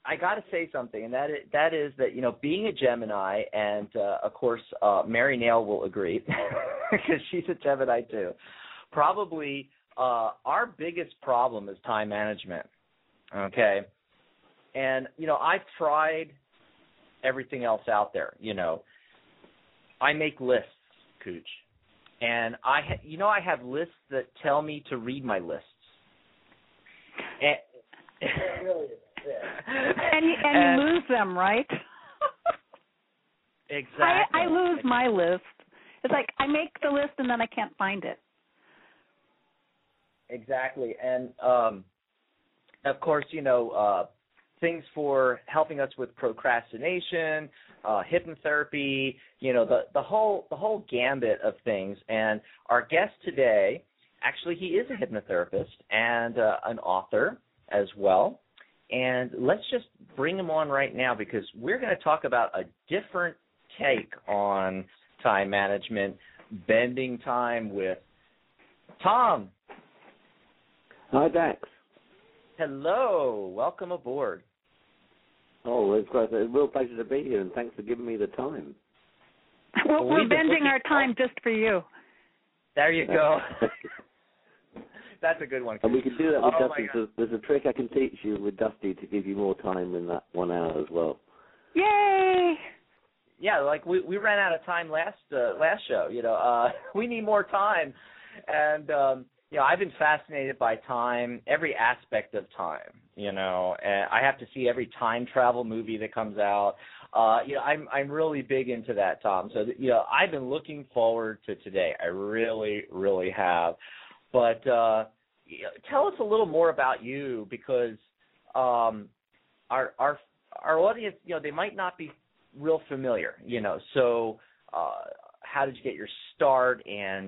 I got to say something, and that is that, being a Gemini, and of course Mary Nail will agree because she's a Gemini too. Probably our biggest problem is time management. Okay, and I've tried everything else out there. I make lists, Cooch, and I have lists that tell me to read my lists. And you lose them, right? Exactly. I lose my list. It's like I make the list and then I can't find it. Exactly. And, of course, things for helping us with procrastination, hypnotherapy, the whole gambit of things. And our guest today, actually, he is a hypnotherapist and an author as well. And let's just bring him on right now because we're going to talk about a different take on time management, bending time with Tom. Hi, Dax. Hello. Welcome aboard. Oh, it's great. It's a real pleasure to be here, and thanks for giving me the time. Well, we're bending our time just for you. There you go. That's a good one. And we can do that with Dusty. So there's a trick I can teach you with Dusty to give you more time in that 1 hour as well. Yay! Yeah, like we ran out of time last show. We need more time, and I've been fascinated by time, every aspect of time. And I have to see every time travel movie that comes out. I'm really big into that, Tom. So I've been looking forward to today. I really, really have. But tell us a little more about you because our audience, they might not be real familiar, So how did you get your start, and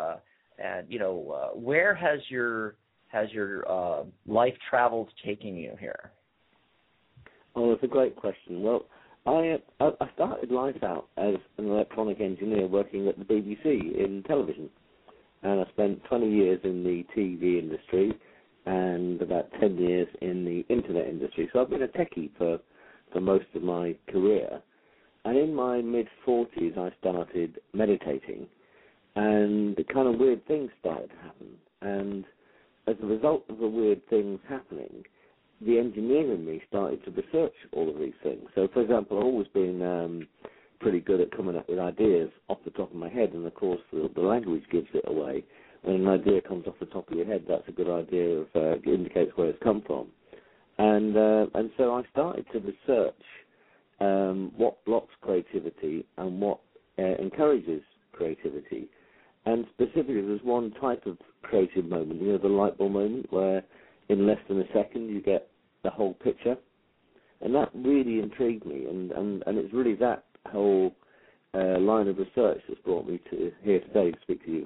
where has your life travels taking you here? Oh, that's a great question. Well, I started life out as an electronic engineer working at the BBC in television. And I spent 20 years in the TV industry and about 10 years in the internet industry. So I've been a techie for most of my career. And in my mid-40s, I started meditating. And the kind of weird things started to happen. And as a result of the weird things happening, the engineer in me started to research all of these things. So, for example, I've always been pretty good at coming up with ideas off the top of my head, and of course the language gives it away. When an idea comes off the top of your head, that's a good idea. It indicates where it's come from. And so I started to research what blocks creativity and what encourages creativity. And specifically, there's one type of creative moment, the light bulb moment, where in less than a second you get the whole picture. And that really intrigued me, and it's really that whole line of research that's brought me to here today to speak to you.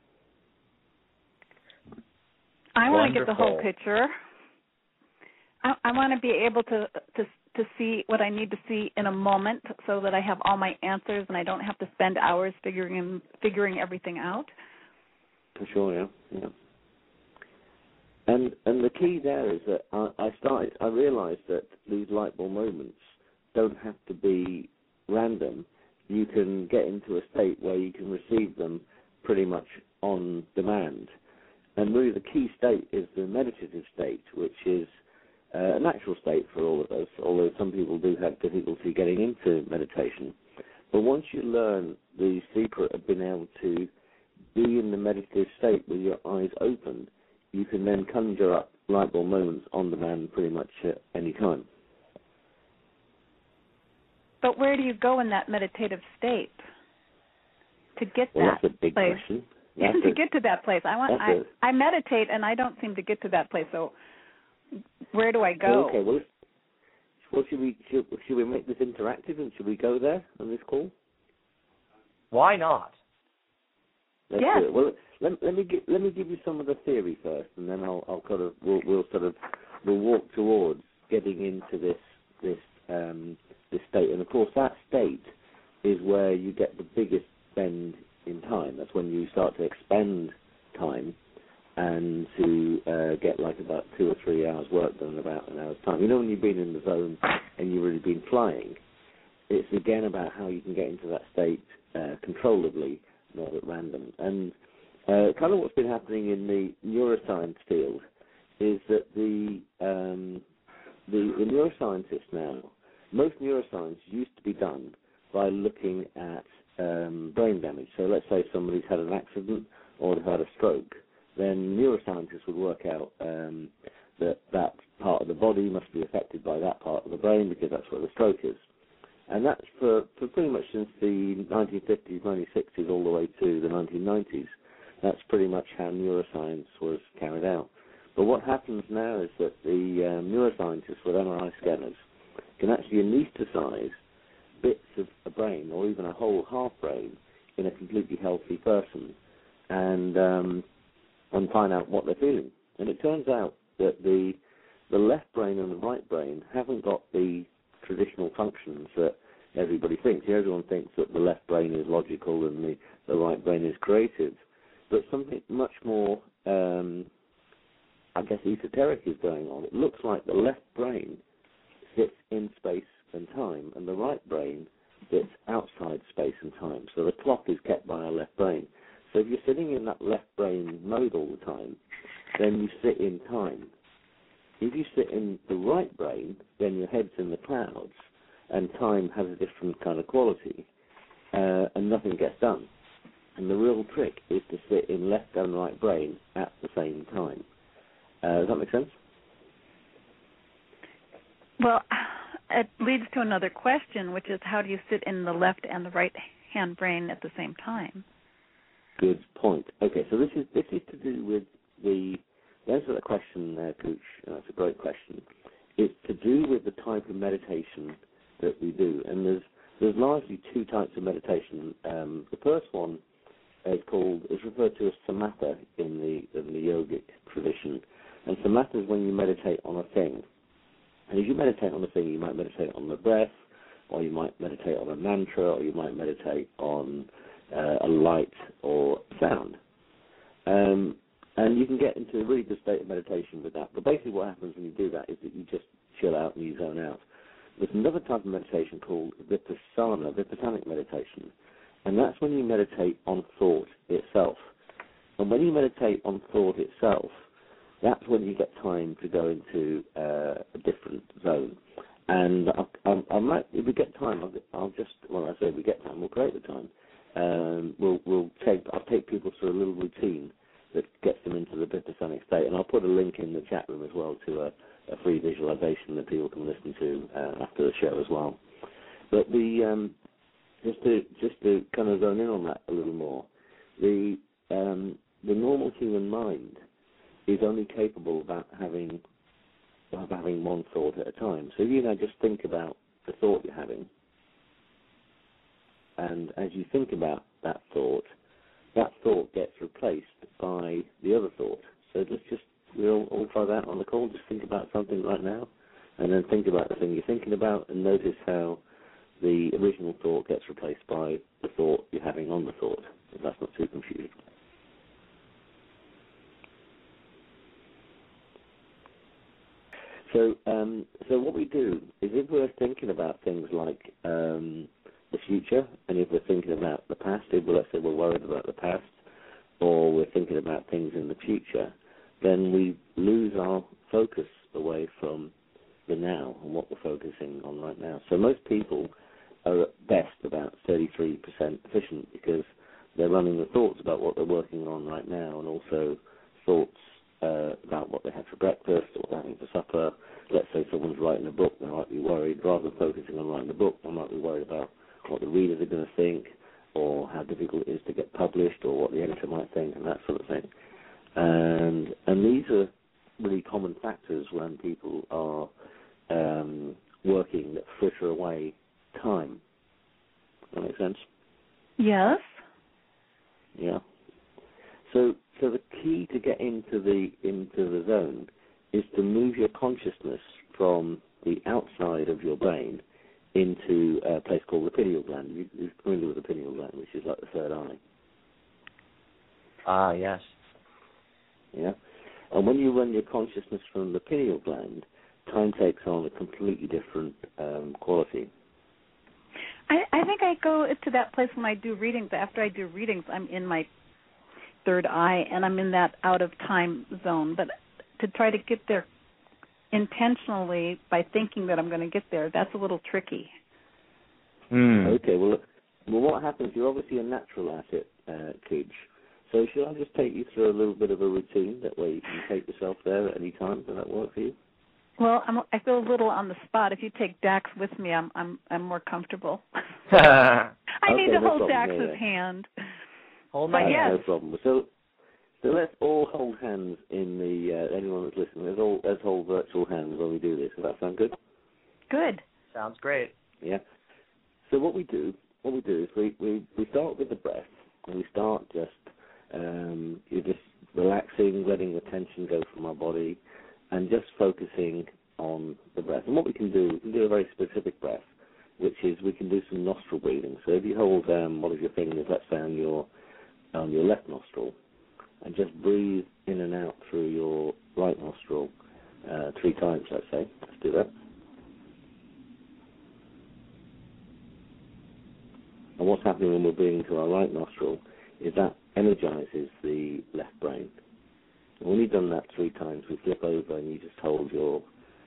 I want to get the whole picture. I want to be able to see what I need to see in a moment so that I have all my answers and I don't have to spend hours figuring everything out. For sure, yeah. And the key there is that I realized that these light bulb moments don't have to be random. You can get into a state where you can receive them pretty much on demand. And really the key state is the meditative state, which is a natural state for all of us, although some people do have difficulty getting into meditation. But once you learn the secret of being able to be in the meditative state with your eyes open, you can then conjure up light bulb moments on demand pretty much at any time. But where do you go in that meditative state to get that's a big place? Question. To get to that place, I meditate and I don't seem to get to that place. So where do I go? Okay. Well, should we make this interactive and should we go there on this call? Why not? Let's do it. Well, let me give you some of the theory first, and then we'll walk towards getting into this state. And of course, that state is where you get the biggest bend in time. That's when you start to expend time and to get like about 2 or 3 hours hour's work done in about an hour's time. You know, when you've been in the zone and you've really been flying, it's again about how you can get into that state controllably, not at random. And kind of what's been happening in the neuroscience field is that the neuroscientists now, most neuroscience used to be done by looking at brain damage. So let's say somebody's had an accident or they've had a stroke, then neuroscientists would work out that part of the body must be affected by that part of the brain because that's where the stroke is. And that's for pretty much since the 1950s, 1960s, all the way to the 1990s. That's pretty much how neuroscience was carried out. But what happens now is that the neuroscientists with MRI scanners can actually anesthetize bits of a brain or even a whole half brain in a completely healthy person and find out what they're feeling. And it turns out that the left brain and the right brain haven't got the traditional functions that everybody thinks. Everyone thinks that the left brain is logical and the right brain is creative. But something much more, I guess, esoteric is going on. It looks like the left brain sits in space and time, and the right brain sits outside space and time. So the clock is kept by our left brain. So if you're sitting in that left brain mode all the time, then you sit in time. If you sit in the right brain, then your head's in the clouds, and time has a different kind of quality, and nothing gets done. And the real trick is to sit in left and right brain at the same time. Does that make sense? Well, it leads to another question, which is how do you sit in the left and the right hand brain at the same time? Good point. Okay, so this is to do with the answer to that question there, Cooch. That's a great question. It's to do with the type of meditation that we do, and there's largely two types of meditation. The first one is referred to as samatha in the yogic tradition, and samatha is when you meditate on a thing. And if you meditate on a thing, you might meditate on the breath, or you might meditate on a mantra, or you might meditate on a light or sound. And you can get into a really good state of meditation with that. But basically what happens when you do that is that you just chill out and you zone out. There's another type of meditation called vipassana, vipassanic meditation. And that's when you meditate on thought itself. And when you meditate on thought itself, that's when you get time to go into a different zone. And I might, if we get time, I'll just, well, I say if we get time, we'll create the time. I'll take people through a little routine that gets them into the vipassanic state, and I'll put a link in the chat room as well to a free visualization that people can listen to after the show as well. But just to kind of zone in on that a little more, the normal human mind is only capable of having one thought at a time. So if you now just think about the thought you're having, and as you think about that thought gets replaced by the other thought. So we'll all try that on the call. Just think about something right now, and then think about the thing you're thinking about, and notice how the original thought gets replaced by the thought you're having on the thought, if that's not too confusing. So what we do is if we're thinking about things like the future, and if we're thinking about the past, let's say we're worried about the past, or we're thinking about things in the future, then we lose our focus away from the now and what we're focusing on right now. So most people are at best about 33% efficient because they're running the thoughts about what they're working on right now, and also thoughts about what they had for breakfast or what they're having for supper. Let's say someone's writing a book, they might be worried, rather than focusing on writing the book, they might be worried about what the readers are going to think, or how difficult it is to get published, or what the editor might think, and that sort of thing. And these are really common factors when people are working that fritter away time. Does that make sense? Yes. Yeah. So the key to get into the zone is to move your consciousness from the outside of your brain into a place called the pineal gland. You're familiar with the pineal gland, which is like the third eye. Ah, yes. Yeah. And when you run your consciousness from the pineal gland, time takes on a completely different quality. I think I go to that place when I do readings. After I do readings, I'm in my third eye, and I'm in that out-of-time zone. But to try to get there intentionally by thinking that I'm going to get there, that's a little tricky. Okay, well, what happens, you're obviously a natural at it, Cooch. So should I just take you through a little bit of a routine? That way you can take yourself there at any time. Does that work for you? Well, I feel a little on the spot. If you take Dax with me, I'm more comfortable. I need to hold Dax's hand. Hold my hand. No problem. So let's all hold hands in the anyone that's listening. Let's hold virtual hands when we do this. Does that sound good? Good. Sounds great. Yeah. So what we do is we start with the breath, and we start just you're just relaxing, letting the tension go from our body, and just focusing on the breath. And what we can do a very specific breath, which is we can do some nostril breathing. So if you hold one of your fingers, let's say on your left nostril, and just breathe in and out through your right nostril 3 times, let's say. Let's do that. And what's happening when we're breathing through our right nostril is that energizes the left brain. And when you've done that 3 times, we flip over and you just hold your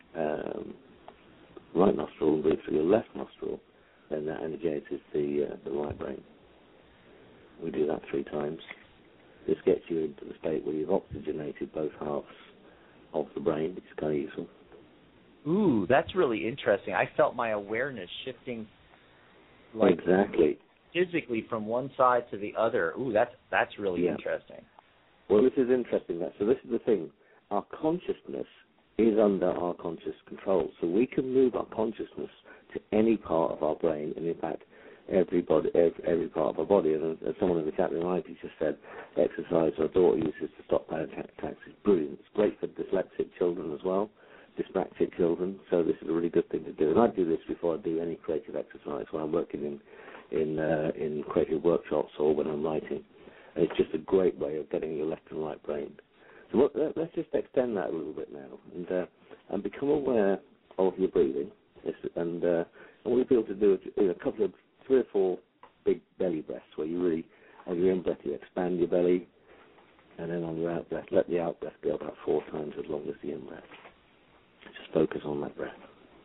right nostril and breathe through your left nostril, then that energizes the right brain. We do that 3 times. This gets you into the state where you've oxygenated both halves of the brain, which is kind of useful. Ooh, that's really interesting. I felt my awareness shifting exactly physically from one side to the other. Ooh, that's really interesting. Well, this is interesting. So this is the thing. Our consciousness is under our conscious control. So we can move our consciousness to any part of our brain, and in fact, every part of our body. And as someone in the chat room just said, exercise our daughter uses to stop panic attacks is brilliant. It's great for dyslexic children as well, dyspraxic children. So this is a really good thing to do. And I do this before I do any creative exercise when I'm working in creative workshops or when I'm writing. And it's just a great way of getting your left and right brain. So let's just extend that a little bit now and become aware of your breathing. And what we feel to do is a couple of 3 or 4 big belly breaths where you really, on your in breath, you expand your belly, and then on your out breath, let the out breath go about 4 times as long as the in breath. Just focus on that breath.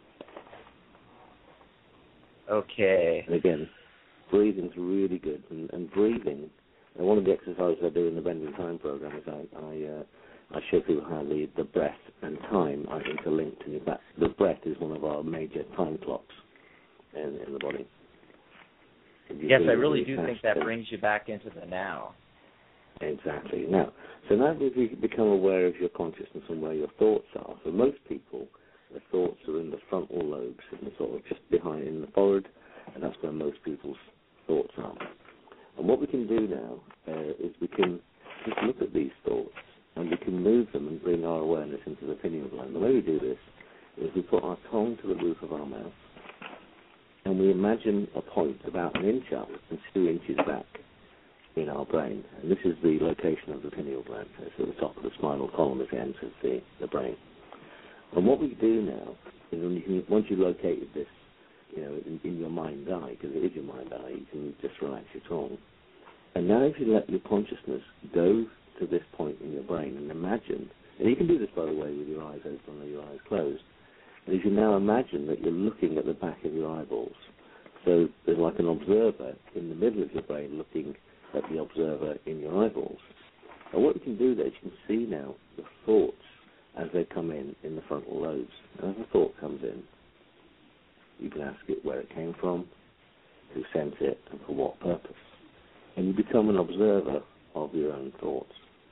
Okay. And again, breathing's really good. And breathing, and one of the exercises I do in the Bending Time program is I show people how the breath and time are interlinked. And in fact, the breath is one of our major time clocks in the body. Yes, I really do think that brings you back into the now. Exactly. Now if you become aware of your consciousness and where your thoughts are, for most people, the thoughts are in the frontal lobes, in the sort of just behind in the forehead, and that's where most people's thoughts are. And what we can do now is we can just look at these thoughts and we can move them and bring our awareness into the pineal gland. The way we do this is we put our tongue to the roof of our mouth, and we imagine a point about 1 inch up and 2 inches back in our brain. And this is the location of the pineal gland. It's at the top of the spinal column as it enters the brain. And what we do now is once you've located this, in your mind eye, because it is your mind eye, you can just relax your tongue. And now if you let your consciousness go to this point in your brain and imagine, and you can do this, by the way, with your eyes open or your eyes closed, and if you now imagine that you're looking at the back of your eyeballs, so there's like an observer in the middle of your brain looking at the observer in your eyeballs. And what you can do there is you can see now the thoughts as they come in the frontal lobes. And as a thought comes in, you can ask it where it came from, who sent it, and for what purpose. And you become an observer of your own thoughts.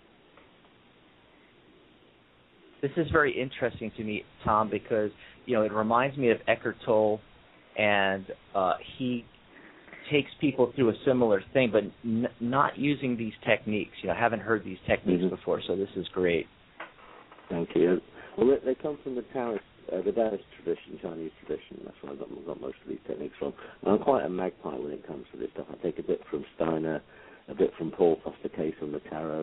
This is very interesting to me, Tom, because it reminds me of Eckhart Tolle, and he takes people through a similar thing, but not using these techniques. I haven't heard these techniques before, so this is great. Thank you. Well, they come from the Taoist tradition, Chinese tradition. That's where I got most of these techniques from. And I'm quite a magpie when it comes to this stuff. I take a bit from Steiner, a bit from Paul Foster Case on the tarot,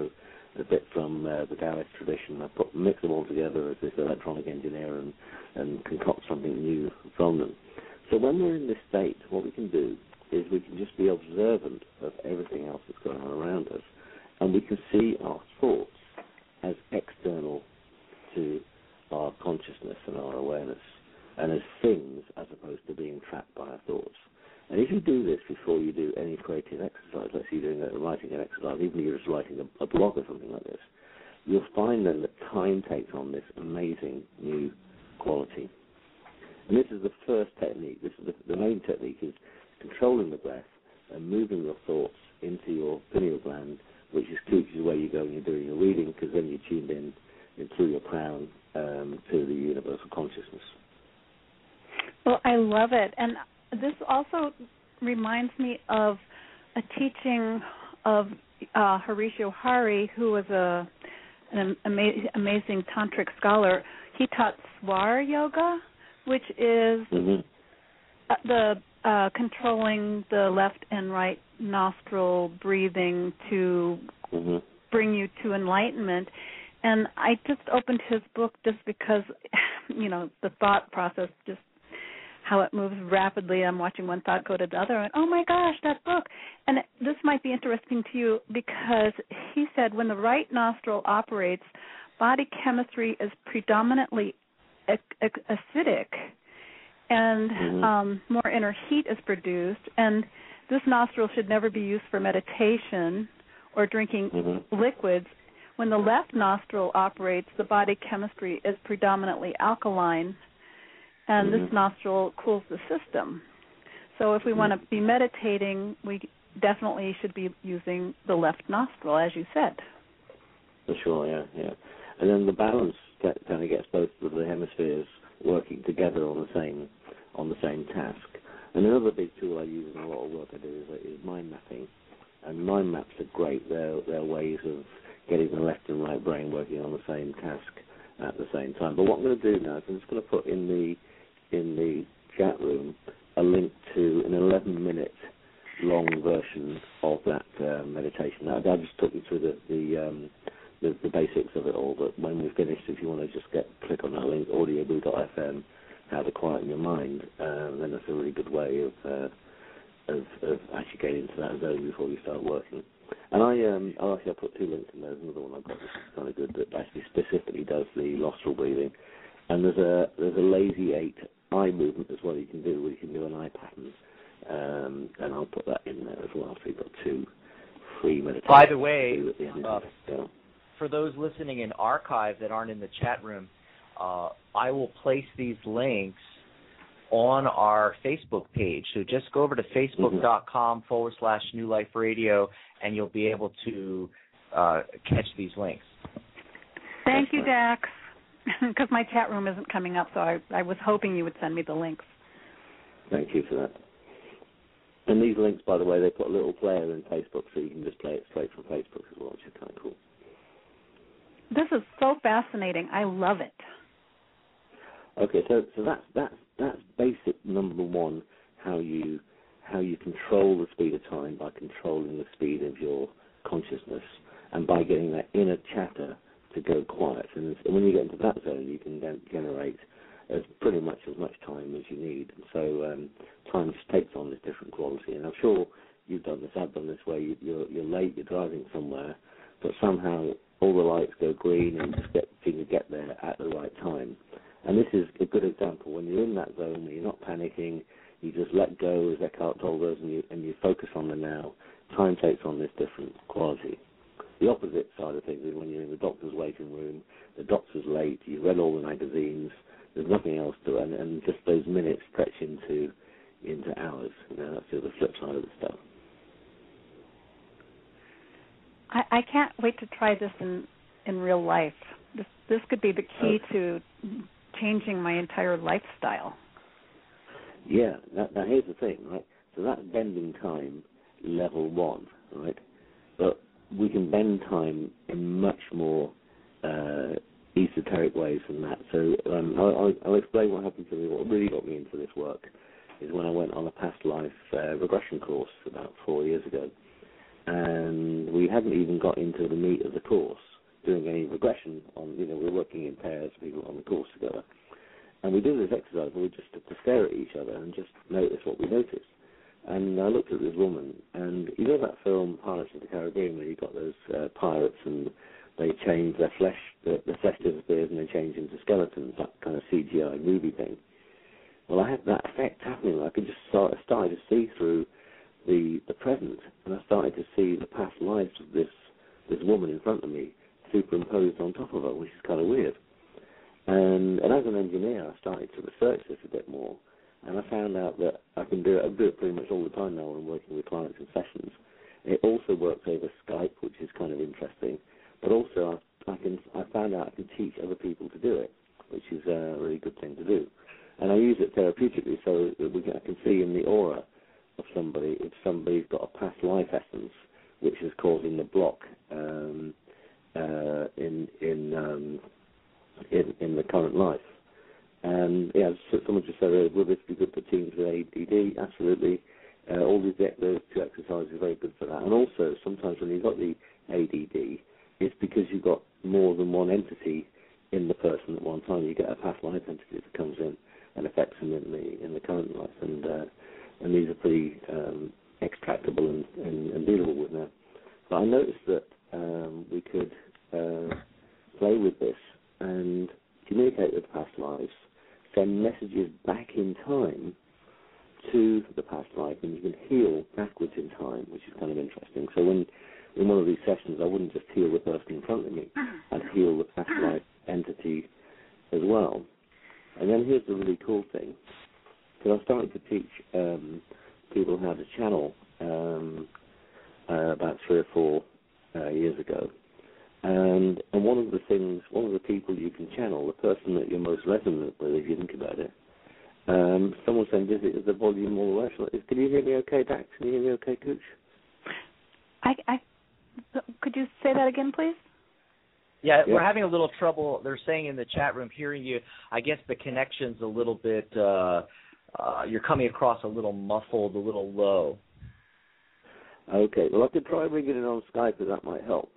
a bit from the Taoist tradition. I mix them all together as this electronic engineer and concoct something new from them. So when we're in this state, what we can do is we can just be observant of everything else that's going on around us, and we can see our thoughts as external to our consciousness and our awareness, and as things as opposed to being trapped by our thoughts. And if you do this before you do any creative exercise, let's say you're doing writing an exercise, even if you're just writing a blog or something like this, you'll find then that time takes on this amazing new quality. And this is the first technique. This is the main technique is controlling the breath and moving your thoughts into your pineal gland, which is where you go when you're doing your reading, because then you're tuned in through your crown to the universal consciousness. Well, I love it. And this also reminds me of a teaching of Horatio Hari, who was an amazing tantric scholar. He taught Swar Yoga, which is the controlling the left and right nostril breathing to bring you to enlightenment. And I just opened his book just because, the thought process, just how it moves rapidly. I'm watching one thought go to the other, and oh my gosh, that book. And this might be interesting to you because he said when the right nostril operates, body chemistry is predominantly acidic, and more inner heat is produced. And this nostril should never be used for meditation or drinking liquids. When the left nostril operates, the body chemistry is predominantly alkaline, and this nostril cools the system. So if we want to be meditating, we definitely should be using the left nostril, as you said. For sure, yeah. And then the balance kind of gets both of the hemispheres working together on the same task. And another big tool I use in a lot of work I do is mind mapping. And mind maps are great. They're ways of getting the left and right brain working on the same task at the same time. But what I'm going to do now is I'm just going to put in the chat room a link to an 11-minute long version of that meditation. Now, I just took you through the basics of it all, but when we're finished, if you want to just click on that link, audioboo.fm, how to quieten your mind, then that's a really good way of actually getting into that zone before you start working. And I put two links in there. There's another one I've got which is kind of good that actually specifically does the nostril breathing. And there's a lazy 8 eye movement as well you can do, where you can do an eye pattern. And I'll put that in there as well. So you've got 2 free meditations. By the way, for those listening in archive that aren't in the chat room, I will place these links on our Facebook page. So just go over to facebook.com/New Life Radio, and you'll be able to catch these links. Thank you, Dax, because my chat room isn't coming up, so I was hoping you would send me the links. Thank you for that. And these links, by the way, they put a little player in Facebook, so you can just play it straight from Facebook as well, which is kind of cool. This is so fascinating. I love it. Okay, so that's basic number one, how you control the speed of time by controlling the speed of your consciousness and by getting that inner chatter to go quiet. And when you get into that zone, you can then generate pretty much as much time as you need. And so time just takes on this different quality. And I'm sure you've done this, I've done this, where you're late, you're driving somewhere, but somehow all the lights go green and you get there at the right time. And this is a good example. When you're in that zone, when you're not panicking, you just let go, as Eckhart told us, and you focus on the now. Time takes on this different quality. The opposite side of things is when you're in the doctor's waiting room, the doctor's late, you've read all the magazines, there's nothing else to do, and just those minutes stretch into hours. That's the flip side of the stuff. I can't wait to try this in real life. This could be the key to changing my entire lifestyle. Yeah, now here's the thing, right? So that's bending time level 1, right? But we can bend time in much more esoteric ways than that. So I'll explain what happened to me. What really got me into this work is when I went on a past life regression course about 4 years ago. and we hadn't even got into the meat of the course, doing any regression on, we're working in pairs, people on the course together. And we did this exercise where we just stood to stare at each other and just notice what we noticed. And I looked at this woman, and you know that film Pirates of the Caribbean where you got those pirates and they change their flesh, the flesh disappears and they change into skeletons, that kind of CGI movie thing. Well, I had that effect happening. I could just started to see through the present, and I started to see the past lives of this woman in front of me superimposed on top of her, which is kind of weird. And as an engineer, I started to research this a bit more, and I found out that I do it pretty much all the time now when I'm working with clients in sessions. It also works over Skype, which is kind of interesting, but also I found out I can teach other people to do it, which is a really good thing to do. And I use it therapeutically, so that I can see in the aura of somebody if somebody's got a past life essence which is causing the block in the current life. And someone just said, will this be good for teens with ADD? Absolutely. All those two exercises are very good for that. And also, sometimes when you've got the ADD, it's because you've got more than one entity in the person at one time. You get a past life entity that comes in and affects them in the current life. And these are pretty extractable and dealable with now. But I noticed that we could play with this and communicate with past lives, send messages back in time to the past life, and you can heal backwards in time, which is kind of interesting. So in one of these sessions, I wouldn't just heal the person in front of me, I'd heal the past life entity as well. And then here's the really cool thing. So I started to teach people how to channel about 3 or 4 years ago. And one of the people you can channel, the person that you're most resonant with, if you think about it, someone saying, is the volume all the way? Can you hear me okay, Dax? Can you hear me okay, Cooch? Could you say that again, please? Yeah, we're having a little trouble, they're saying in the chat room, hearing you. I guess the connection's a little bit, you're coming across a little muffled, a little low. Okay, well, I could try ringing it on Skype, if that might help.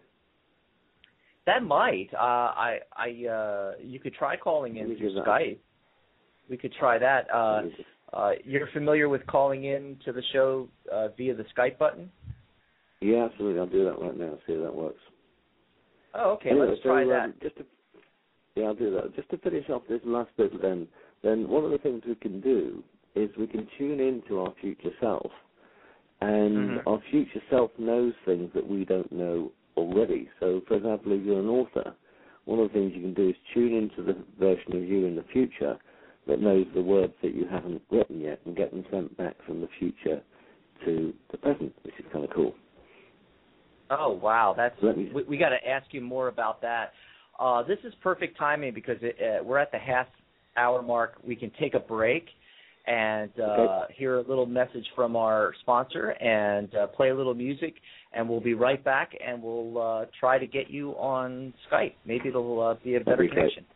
That might. You could try calling in through Skype. We could try that. You're familiar with calling in to the show via the Skype button? Yeah, absolutely. I'll do that right now, see if that works. Oh, okay. Anyway, let's try that. I'll do that. Just to finish off this last bit, then one of the things we can do is we can tune into our future self, and our future self knows things that we don't know already. So, for example, if you're an author, one of the things you can do is tune into the version of you in the future that knows the words that you haven't written yet and get them sent back from the future to the present, which is kind of cool. Oh, wow. We got to ask you more about that. This is perfect timing because we're at the half-hour mark. We can take a break and hear a little message from our sponsor and play a little music, and we'll be right back, and we'll try to get you on Skype. Maybe it'll be a better connection.